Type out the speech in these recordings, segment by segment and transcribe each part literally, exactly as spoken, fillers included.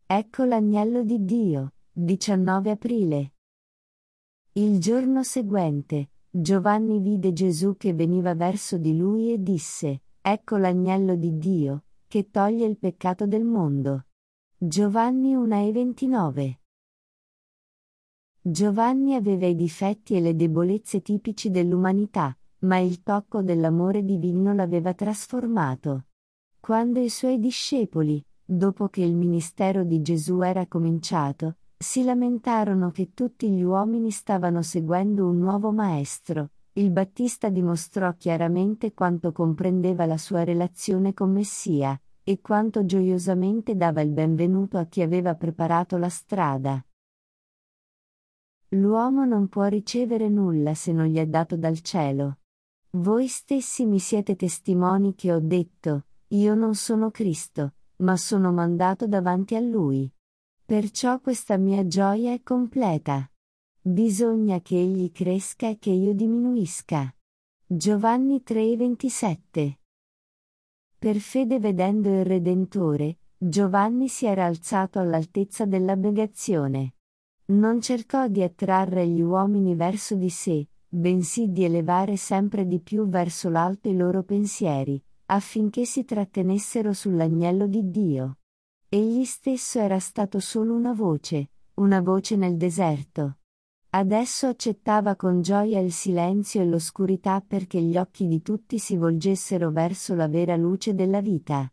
Ecco l'agnello di Dio, diciannove aprile. Il giorno seguente, Giovanni vide Gesù che veniva verso di lui e disse: Ecco l'agnello di Dio, che toglie il peccato del mondo. Giovanni uno e ventinove. Giovanni aveva i difetti e le debolezze tipici dell'umanità, ma il tocco dell'amore divino l'aveva trasformato. Quando i suoi discepoli, dopo che il ministero di Gesù era cominciato, si lamentarono che tutti gli uomini stavano seguendo un nuovo maestro, il Battista dimostrò chiaramente quanto comprendeva la sua relazione con Messia, e quanto gioiosamente dava il benvenuto a chi aveva preparato la strada. L'uomo non può ricevere nulla se non gli è dato dal cielo. Voi stessi mi siete testimoni che ho detto: io non sono Cristo, ma sono mandato davanti a Lui. Perciò questa mia gioia è completa. Bisogna che Egli cresca e che io diminuisca. Giovanni tre e ventisette. Per fede vedendo il Redentore, Giovanni si era alzato all'altezza dell'abnegazione. Non cercò di attrarre gli uomini verso di sé, bensì di elevare sempre di più verso l'alto i loro pensieri, affinché si trattenessero sull'agnello di Dio. Egli stesso era stato solo una voce, una voce nel deserto. Adesso accettava con gioia il silenzio e l'oscurità perché gli occhi di tutti si volgessero verso la vera luce della vita.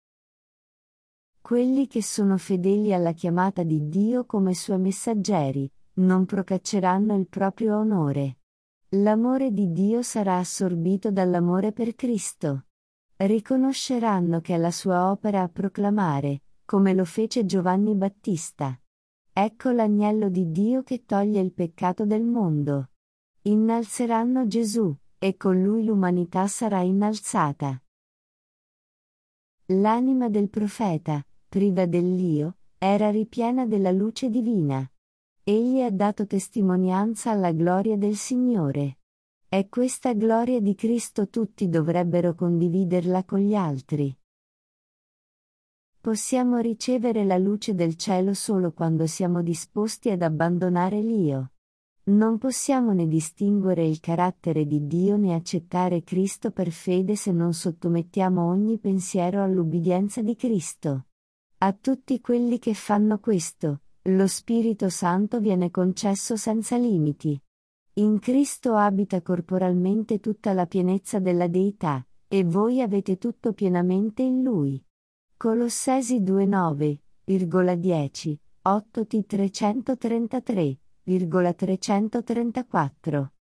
Quelli che sono fedeli alla chiamata di Dio come suoi messaggeri, non procacceranno il proprio onore. L'amore di Dio sarà assorbito dall'amore per Cristo. Riconosceranno che è la sua opera a proclamare, come lo fece Giovanni Battista. Ecco l'agnello di Dio che toglie il peccato del mondo. Innalzeranno Gesù, e con lui l'umanità sarà innalzata. L'anima del profeta, priva dell'io, era ripiena della luce divina. Egli ha dato testimonianza alla gloria del Signore. È questa gloria di Cristo, tutti dovrebbero condividerla con gli altri. Possiamo ricevere la luce del cielo solo quando siamo disposti ad abbandonare l'io. Non possiamo né distinguere il carattere di Dio né accettare Cristo per fede se non sottomettiamo ogni pensiero all'ubbidienza di Cristo. A tutti quelli che fanno questo, lo Spirito Santo viene concesso senza limiti. In Cristo abita corporalmente tutta la pienezza della Deità, e voi avete tutto pienamente in Lui. Colossesi due nove, dieci, otto T trecentotrentatré, trecentotrentaquattro.